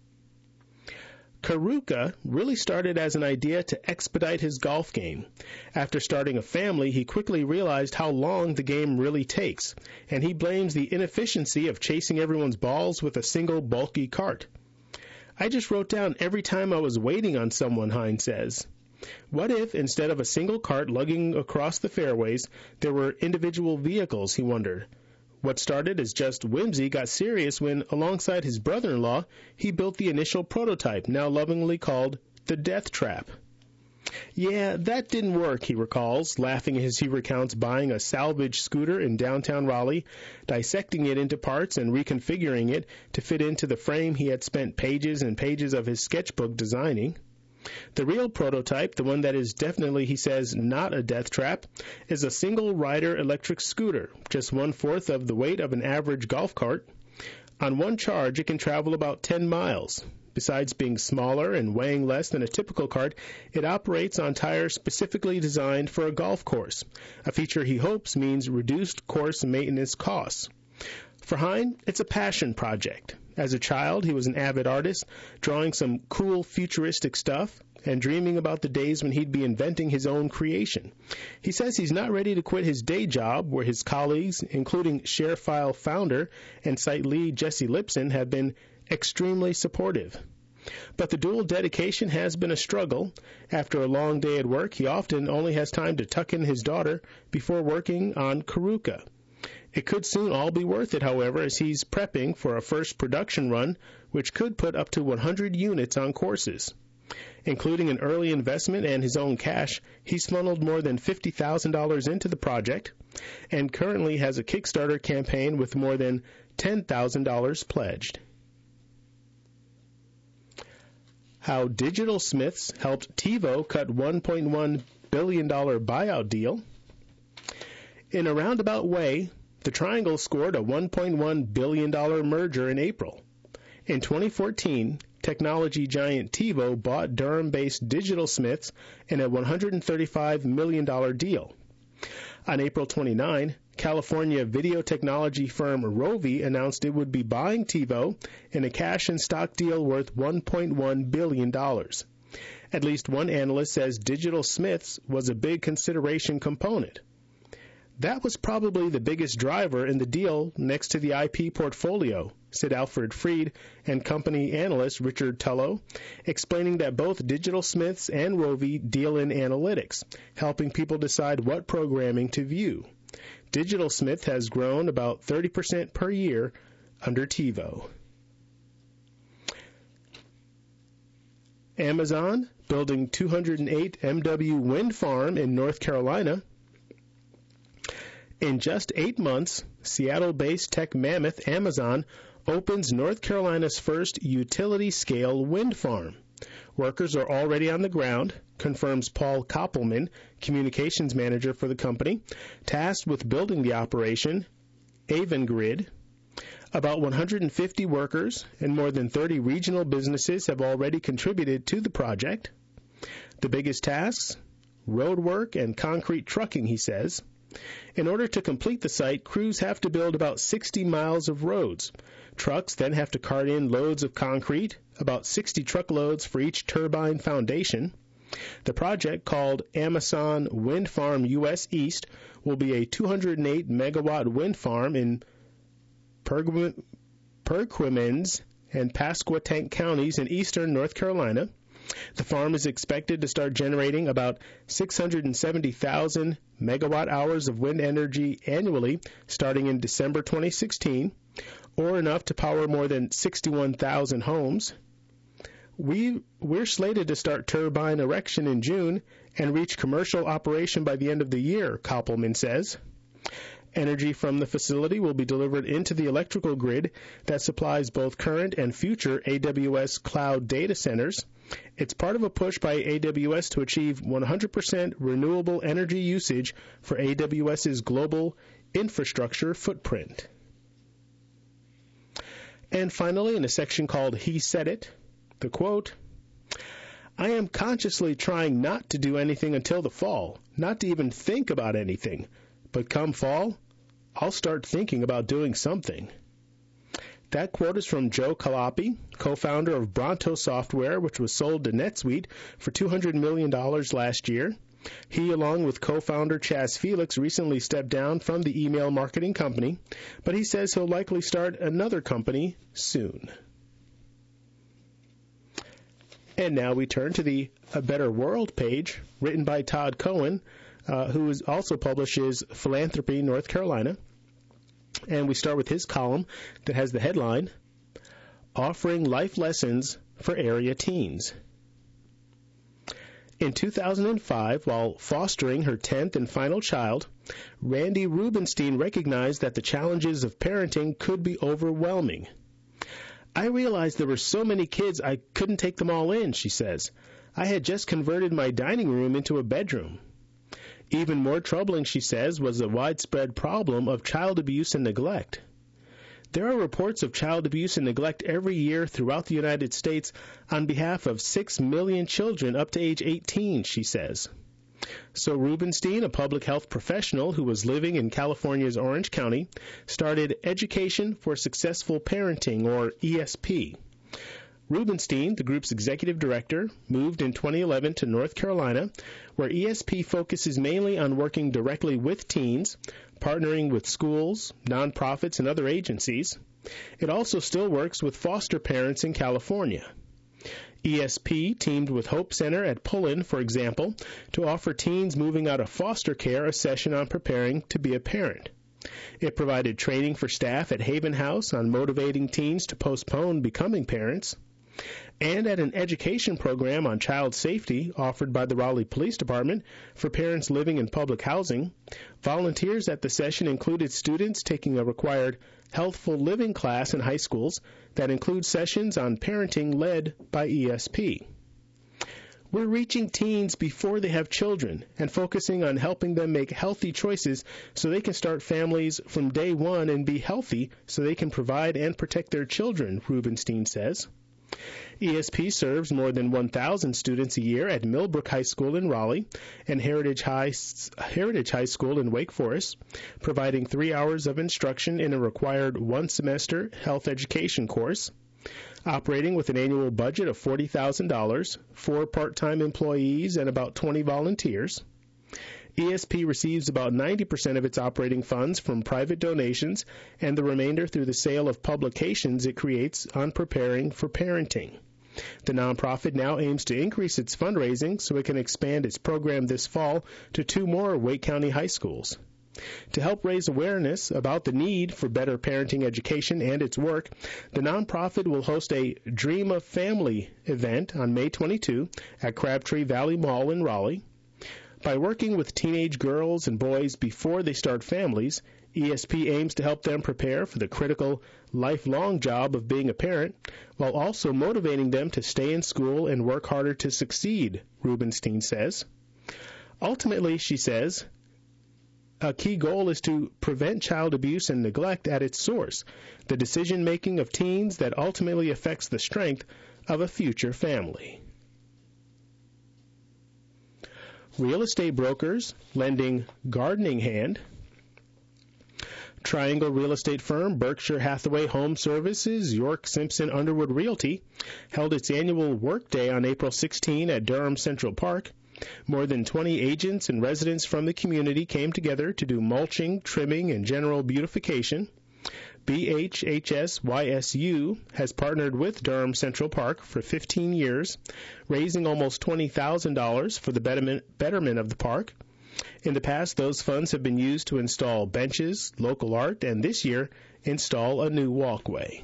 Karuka really started as an idea to expedite his golf game. After starting a family, he quickly realized how long the game really takes, and he blames the inefficiency of chasing everyone's balls with a single bulky cart. I just wrote down every time I was waiting on someone, Hine says. What if, instead of a single cart lugging across the fairways, there were individual vehicles, he wondered. What started as just whimsy got serious when, alongside his brother-in-law, he built the initial prototype, now lovingly called the Death Trap. Yeah, that didn't work, he recalls, laughing as he recounts buying a salvage scooter in downtown Raleigh, dissecting it into parts and reconfiguring it to fit into the frame he had spent pages and pages of his sketchbook designing. The real prototype, the one that is definitely, he says, not a death trap, is a single-rider electric scooter, just 1/4 of the weight of an average golf cart. On one charge, it can travel about 10 miles. Besides being smaller and weighing less than a typical cart, it operates on tires specifically designed for a golf course, a feature he hopes means reduced course maintenance costs. For Hine, it's a passion project. As a child, he was an avid artist, drawing some cool futuristic stuff and dreaming about the days when he'd be inventing his own creation. He says he's not ready to quit his day job, where his colleagues, including ShareFile founder and site lead Jesse Lipson, have been extremely supportive. But the dual dedication has been a struggle. After a long day at work, he often only has time to tuck in his daughter before working on Karuka. It could soon all be worth it, however, as he's prepping for a first production run, which could put up to 100 units on courses. Including an early investment and his own cash, he's funneled more than $50,000 into the project and currently has a Kickstarter campaign with more than $10,000 pledged. How Digital Smiths helped TiVo cut $1.1 billion buyout deal. In a roundabout way, the Triangle scored a $1.1 billion merger in April. In 2014, technology giant TiVo bought Durham-based Digital Smiths in a $135 million deal. On April 29, California video technology firm Rovi announced it would be buying TiVo in a cash and stock deal worth $1.1 billion. At least one analyst says Digital Smiths was a big consideration component. That was probably the biggest driver in the deal next to the IP portfolio, said Alfred Freed and company analyst Richard Tullow, explaining that both Digital Smiths and Rovi deal in analytics, helping people decide what programming to view. Digital Smith has grown about 30% per year under TiVo. Amazon building 208 MW wind farm in North Carolina. In just 8 months, Seattle-based tech mammoth Amazon opens North Carolina's first utility-scale wind farm. Workers are already on the ground, confirms Paul Koppelman, communications manager for the company, tasked with building the operation, Avangrid. About 150 workers and more than 30 regional businesses have already contributed to the project. The biggest tasks? Road work and concrete trucking, he says. In order to complete the site, crews have to build about 60 miles of roads. Trucks then have to cart in loads of concrete, about 60 truckloads for each turbine foundation. The project, called Amazon Wind Farm US East, will be a 208 megawatt wind farm in Perquimans and Pasquotank counties in eastern North Carolina. The farm is expected to start generating about 670,000 megawatt hours of wind energy annually starting in December 2016, or enough to power more than 61,000 homes. We're slated to start turbine erection in June and reach commercial operation by the end of the year, Koppelman says. Energy from the facility will be delivered into the electrical grid that supplies both current and future AWS cloud data centers. It's part of a push by AWS to achieve 100% renewable energy usage for AWS's global infrastructure footprint. And finally, in a section called He Said It, the quote, "I am consciously trying not to do anything until the fall, not to even think about anything. But come fall, I'll start thinking about doing something." That quote is from Joe Calapi, co-founder of Bronto Software, which was sold to NetSuite for $200 million last year. He, along with co-founder Chaz Felix, recently stepped down from the email marketing company, but he says he'll likely start another company soon. And now we turn to the A Better World page, written by Todd Cohen, who also publishes Philanthropy North Carolina. And we start with his column that has the headline, Offering Life Lessons for Area Teens. In 2005, while fostering her 10th and final child, Randy Rubenstein recognized that the challenges of parenting could be overwhelming. "I realized there were so many kids I couldn't take them all in," she says. "I had just converted my dining room into a bedroom." Even more troubling, she says, was the widespread problem of child abuse and neglect. There are reports of child abuse and neglect every year throughout the United States on behalf of 6 million children up to age 18, she says. So Rubenstein, a public health professional who was living in California's Orange County, started Education for Successful Parenting, or ESP. Rubenstein, the group's executive director, moved in 2011 to North Carolina, where ESP focuses mainly on working directly with teens, partnering with schools, nonprofits, and other agencies. It also still works with foster parents in California. ESP teamed with Hope Center at Pullen, for example, to offer teens moving out of foster care a session on preparing to be a parent. It provided training for staff at Haven House on motivating teens to postpone becoming parents. And at an education program on child safety offered by the Raleigh Police Department for parents living in public housing, volunteers at the session included students taking a required healthful living class in high schools that includes sessions on parenting led by ESP. We're reaching teens before they have children and focusing on helping them make healthy choices so they can start families from day one and be healthy so they can provide and protect their children, Rubenstein says. ESP serves more than 1,000 students a year at Millbrook High School in Raleigh and Heritage High School in Wake Forest, providing 3 hours of instruction in a required one-semester health education course. Operating with an annual budget of $40,000, 4 part-time employees, and about 20 volunteers. ESP receives about 90% of its operating funds from private donations and the remainder through the sale of publications it creates on preparing for parenting. The nonprofit now aims to increase its fundraising so it can expand its program this fall to 2 more Wake County high schools. To help raise awareness about the need for better parenting education and its work, the nonprofit will host a Dream of Family event on May 22 at Crabtree Valley Mall in Raleigh. By working with teenage girls and boys before they start families, ESP aims to help them prepare for the critical, lifelong job of being a parent, while also motivating them to stay in school and work harder to succeed, Rubenstein says. Ultimately, she says, a key goal is to prevent child abuse and neglect at its source, the decision-making of teens that ultimately affects the strength of a future family. Real estate brokers lending gardening hand. Triangle real estate firm Berkshire Hathaway Home Services, York Simpson Underwood Realty, held its annual workday on April 16 at Durham Central Park. More than 20 agents and residents from the community came together to do mulching, trimming, and general beautification. BHHS-YSU has partnered with Durham Central Park for 15 years, raising almost $20,000 for the betterment of the park. In the past, those funds have been used to install benches, local art, and this year, install a new walkway.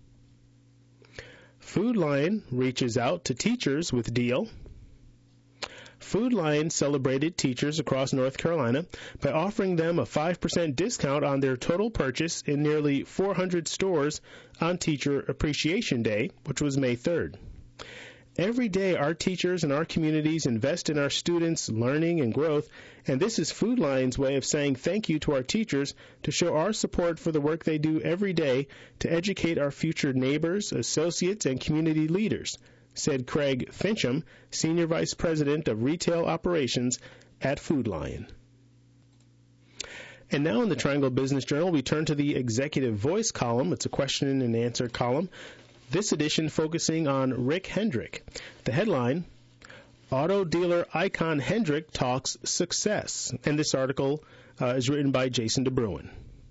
Food Lion reaches out to teachers with deal. Food Lion celebrated teachers across North Carolina by offering them a 5% discount on their total purchase in nearly 400 stores on Teacher Appreciation Day, which was May 3rd. Every day, our teachers and our communities invest in our students' learning and growth, and this is Food Lion's way of saying thank you to our teachers to show our support for the work they do every day to educate our future neighbors, associates, and community leaders, said Craig Fincham, Senior Vice President of Retail Operations at Food Lion. And now in the Triangle Business Journal, we turn to the Executive Voice column. It's a question and answer column. This edition focusing on Rick Hendrick. The headline, Auto Dealer Icon Hendrick Talks Success. And this article is written by Jason DeBruin.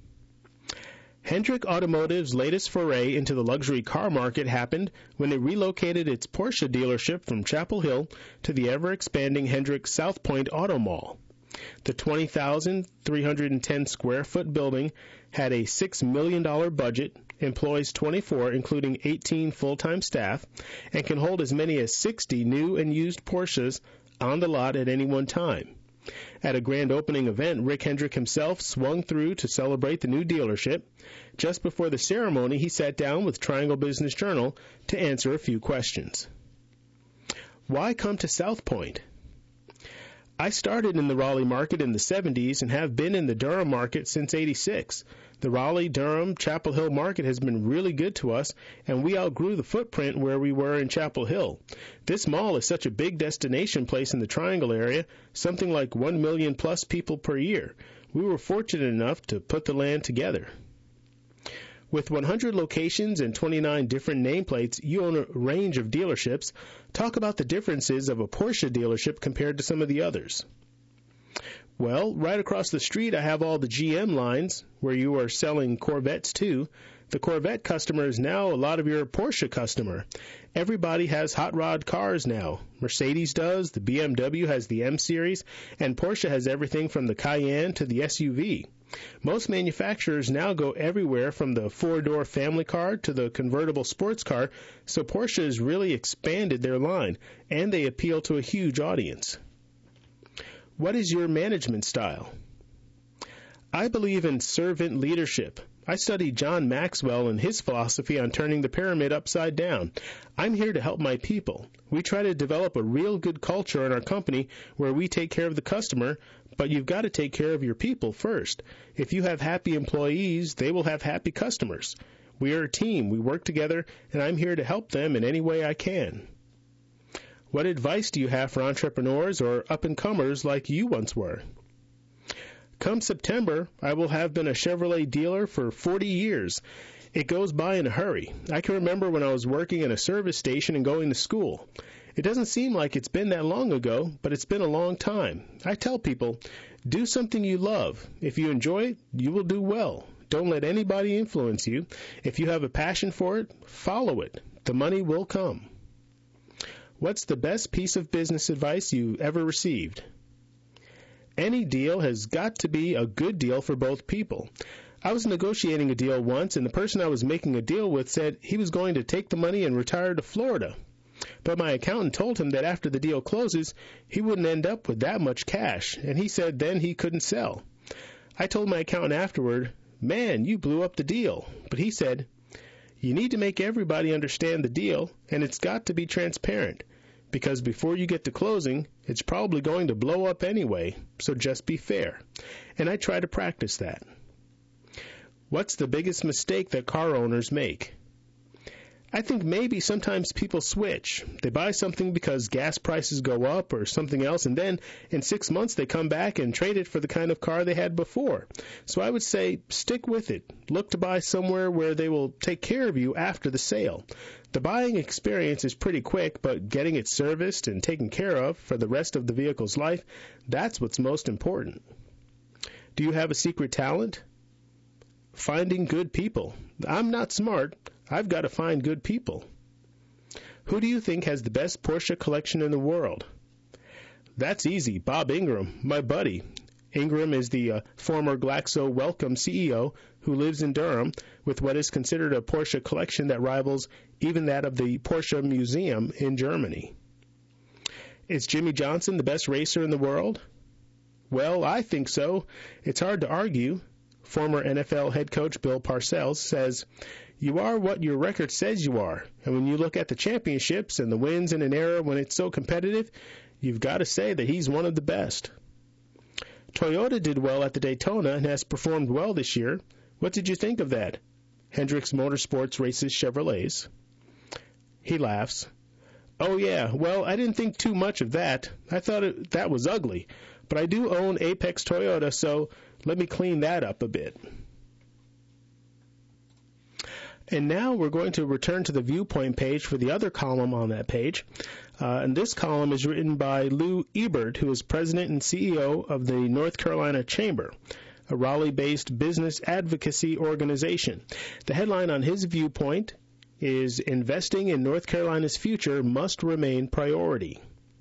Hendrick Automotive's latest foray into the luxury car market happened when it relocated its Porsche dealership from Chapel Hill to the ever-expanding Hendrick South Point Auto Mall. The 20,310 square foot building had a $6 million budget, employs 24, including 18 full-time staff, and can hold as many as 60 new and used Porsches on the lot at any one time. At a grand opening event, Rick Hendrick himself swung through to celebrate the new dealership. Just before the ceremony, he sat down with Triangle Business Journal to answer a few questions. Why come to South Point? I started in the Raleigh market in the 70s and have been in the Durham market since '86. The Raleigh, Durham, Chapel Hill market has been really good to us, and we outgrew the footprint where we were in Chapel Hill. This mall is such a big destination place in the Triangle area, something like 1 million plus people per year. We were fortunate enough to put the land together. With 100 locations and 29 different nameplates, you own a range of dealerships. Talk about the differences of a Porsche dealership compared to some of the others. Well, right across the street, I have all the GM lines where you are selling Corvettes too. The Corvette customer is now a lot of your Porsche customer. Everybody has hot rod cars now. Mercedes does, the BMW has the M Series, and Porsche has everything from the Cayenne to the SUV. Most manufacturers now go everywhere from the four-door family car to the convertible sports car, so Porsche has really expanded their line, and they appeal to a huge audience. What is your management style? I believe in servant leadership. I studied John Maxwell and his philosophy on turning the pyramid upside down. I'm here to help my people. We try to develop a real good culture in our company where we take care of the customer, but you've got to take care of your people first. If you have happy employees, they will have happy customers. We are a team. We work together, and I'm here to help them in any way I can. What advice do you have for entrepreneurs or up-and-comers like you once were? Come September, I will have been a Chevrolet dealer for 40 years. It goes by in a hurry. I can remember when I was working in a service station and going to school. It doesn't seem like it's been that long ago, but it's been a long time. I tell people, do something you love. If you enjoy it, you will do well. Don't let anybody influence you. If you have a passion for it, follow it. The money will come. What's the best piece of business advice you ever received? Any deal has got to be a good deal for both people. I was negotiating a deal once, and the person I was making a deal with said he was going to take the money and retire to Florida. But my accountant told him that after the deal closes, he wouldn't end up with that much cash, and he said then he couldn't sell. I told my accountant afterward, "Man, you blew up the deal." But he said, "You need to make everybody understand the deal, and it's got to be transparent, because before you get to closing, it's probably going to blow up anyway, so just be fair." And I try to practice that. What's the biggest mistake that car owners make? I think maybe sometimes people switch. They buy something because gas prices go up or something else, and then in 6 months they come back and trade it for the kind of car they had before. So I would say stick with it. Look to buy somewhere where they will take care of you after the sale. The buying experience is pretty quick, but getting it serviced and taken care of for the rest of the vehicle's life, that's what's most important. Do you have a secret talent? Finding good people. I'm not smart. I've got to find good people. Who do you think has the best Porsche collection in the world? That's easy. Bob Ingram, my buddy. Ingram is the former Glaxo Wellcome CEO who lives in Durham with what is considered a Porsche collection that rivals even that of the Porsche Museum in Germany. Is Jimmy Johnson the best racer in the world? Well, I think so. It's hard to argue. Former NFL head coach Bill Parcells says, "You are what your record says you are, and when you look at the championships and the wins in an era when it's so competitive, you've got to say that he's one of the best." Toyota did well at the Daytona and has performed well this year. What did you think of that? Hendricks Motorsports races Chevrolets. He laughs. "Oh yeah, well, I didn't think too much of that. I thought that was ugly, but I do own Apex Toyota, so let me clean that up a bit." And now we're going to return to the Viewpoint page for the other column on that page. And this column is written by Lou Ebert, who is president and CEO of the North Carolina Chamber, a Raleigh-based business advocacy organization. The headline on his Viewpoint is "Investing in North Carolina's Future Must Remain Priority."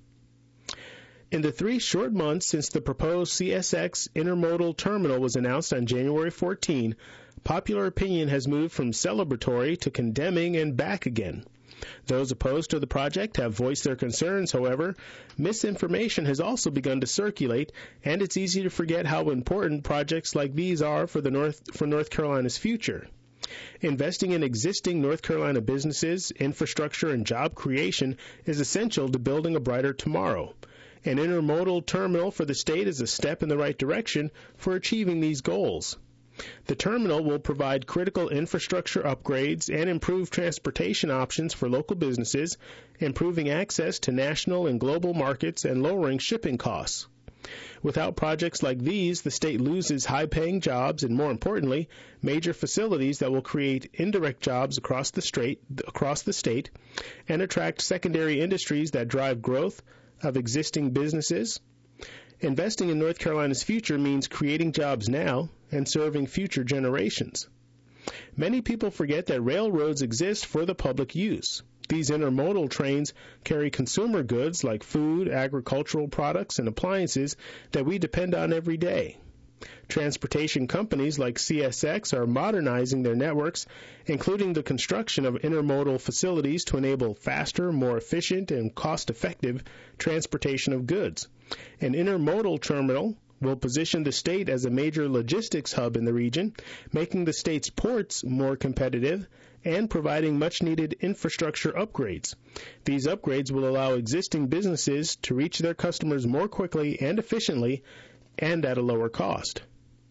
In the 3 short months since the proposed CSX intermodal terminal was announced on January 14, popular opinion has moved from celebratory to condemning and back again. Those opposed to the project have voiced their concerns. However, misinformation has also begun to circulate, and it's easy to forget how important projects like these are for North Carolina's future. Investing in existing North Carolina businesses, infrastructure, and job creation is essential to building a brighter tomorrow. An intermodal terminal for the state is a step in the right direction for achieving these goals. The terminal will provide critical infrastructure upgrades and improve transportation options for local businesses, improving access to national and global markets and lowering shipping costs. Without projects like these, the state loses high-paying jobs and, more importantly, major facilities that will create indirect jobs across the state and attract secondary industries that drive growth of existing businesses. Investing in North Carolina's future means creating jobs now and serving future generations. Many people forget that railroads exist for the public use. These intermodal trains carry consumer goods like food, agricultural products, and appliances that we depend on every day. Transportation companies like CSX are modernizing their networks, including the construction of intermodal facilities to enable faster, more efficient, and cost-effective transportation of goods. An intermodal terminal will position the state as a major logistics hub in the region, making the state's ports more competitive and providing much-needed infrastructure upgrades. These upgrades will allow existing businesses to reach their customers more quickly and efficiently and at a lower cost.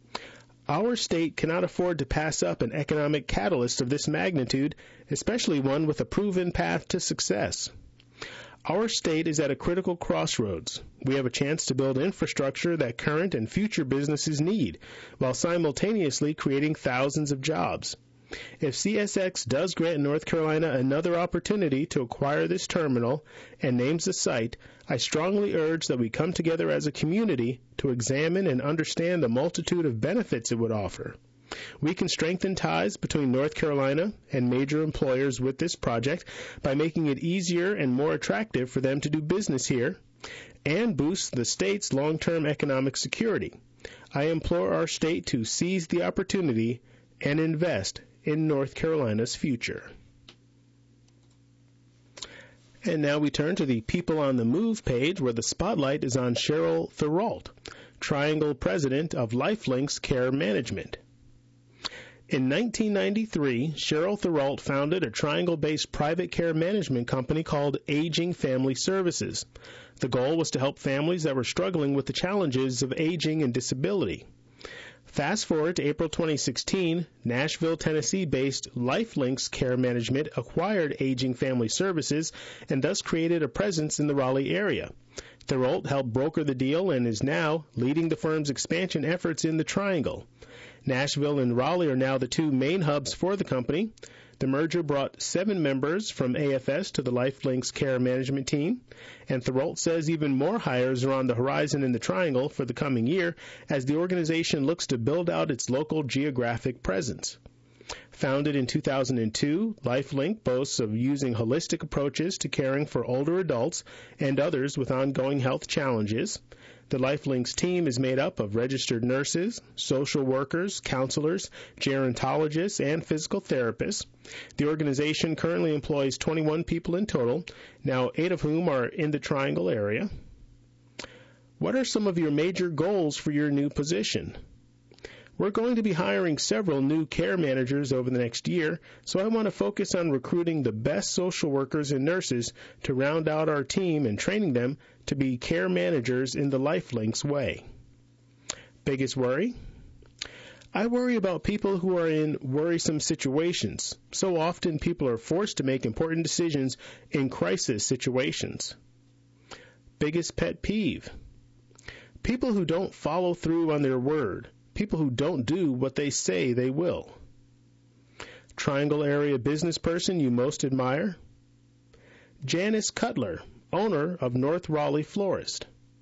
Our state cannot afford to pass up an economic catalyst of this magnitude, especially one with a proven path to success. Our state is at a critical crossroads. We have a chance to build infrastructure that current and future businesses need, while simultaneously creating thousands of jobs. If CSX does grant North Carolina another opportunity to acquire this terminal and names the site, I strongly urge that we come together as a community to examine and understand the multitude of benefits it would offer. We can strengthen ties between North Carolina and major employers with this project by making it easier and more attractive for them to do business here, and boosts the state's long-term economic security. I implore our state to seize the opportunity and invest in North Carolina's future. And now we turn to the People on the Move page, where the spotlight is on Cheryl Therault, Triangle President of Lifelinks Care Management. In 1993, Cheryl Therault founded a Triangle-based private care management company called Aging Family Services. The goal was to help families that were struggling with the challenges of aging and disability. Fast forward to April 2016, Nashville, Tennessee-based Lifelinks Care Management acquired Aging Family Services and thus created a presence in the Raleigh area. Therault helped broker the deal and is now leading the firm's expansion efforts in the Triangle. Nashville and Raleigh are now the two main hubs for the company. The merger brought 7 members from AFS to the Lifelinks Care Management team, and Therault says even more hires are on the horizon in the Triangle for the coming year as the organization looks to build out its local geographic presence. Founded in 2002, Lifelink boasts of using holistic approaches to caring for older adults and others with ongoing health challenges. The Lifelinks team is made up of registered nurses, social workers, counselors, gerontologists, and physical therapists. The organization currently employs 21 people in total, now 8 of whom are in the Triangle area. What are some of your major goals for your new position? We're going to be hiring several new care managers over the next year, so I want to focus on recruiting the best social workers and nurses to round out our team and training them to be care managers in the Lifelinks way. Biggest worry? I worry about people who are in worrisome situations. So often people are forced to make important decisions in crisis situations. Biggest pet peeve? People who don't follow through on their word. People who don't do what they say they will. Triangle area business person you most admire? Janice Cutler, owner of North Raleigh Florist.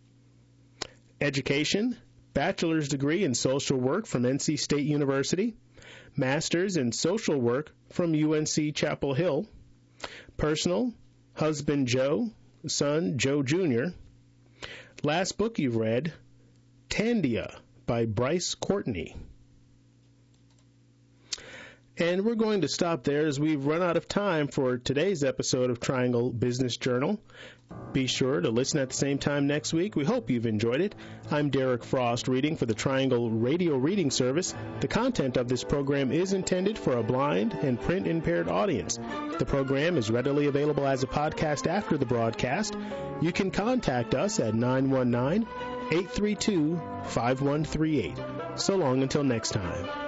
Education, bachelor's degree in social work from NC State University, master's in social work from UNC Chapel Hill. Personal, husband Joe, son Joe Jr. Last book you've read, Tandia by Bryce Courtney. And we're going to stop there as we've run out of time for today's episode of Triangle Business Journal. Be sure to listen at the same time next week. We hope you've enjoyed it. I'm Derek Frost, reading for the Triangle Radio Reading Service. The content of this program is intended for a blind and print-impaired audience. The program is readily available as a podcast after the broadcast. You can contact us at 919-832-5138. So long until next time.